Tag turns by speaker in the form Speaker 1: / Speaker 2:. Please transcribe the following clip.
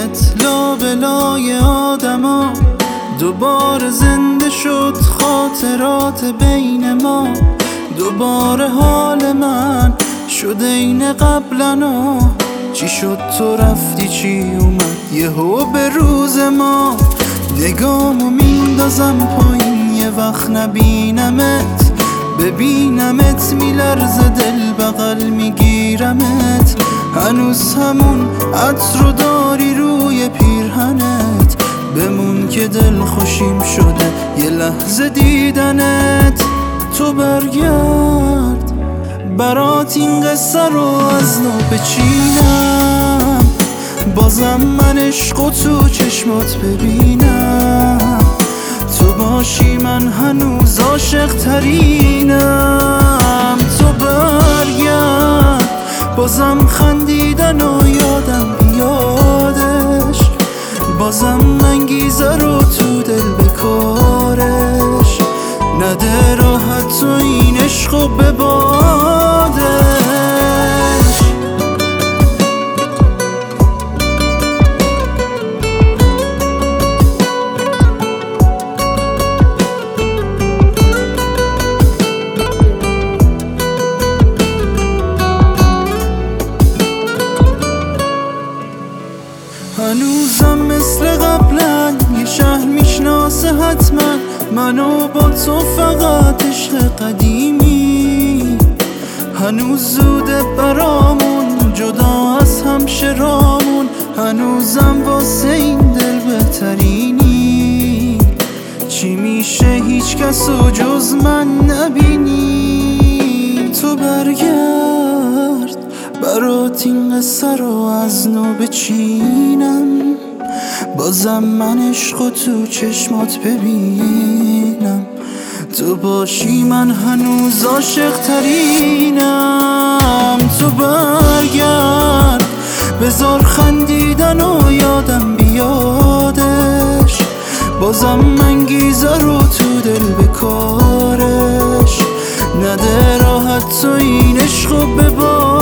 Speaker 1: رویت لابلای آدما دوباره زنده شد خاطرات بین ما. دوباره حال من شد این قبلنا. چی شد تو رفتی چی اومد یهو به روز ما. نگامو میندازم پایین یه وقت نبینمت. ببینمت میلرزه دل بغل میگیرمت. هنوز همون عطر رو داری روی پیرهنت. بمون که دل خوشیم شده یه لحظه دیدنت. تو برگرد برات این قصه رو از نو بچینم. بازم من عشقو تو چشمات ببینم. تو باشی من هنوز عاشق ترینم. تو برگرد بازم خندیدن و یادم بیادش. بازم انگیزه رو تو دل بکارش. نده راحت تو این عشقو به بادش. هنوزم مثل قبلا یه شهر میشناسه حتما منو با تو فقط عشق قدیمی. هنوز زوده برامون جدا از همشرامون. هنوزم واسه این دل بهترینی. چی میشه هیچ کسو جز من نبینی. تو برگرد برات این قصه رو از نو بچینم. بازم من عشقو تو چشمات ببینم. تو باشی من هنوز عاشق ترینم. تو برگرد بذار خندیدن و یادم بیادش. بازم انگیزه رو تو دل بکارش. نده راحت تو این عشقو ببار.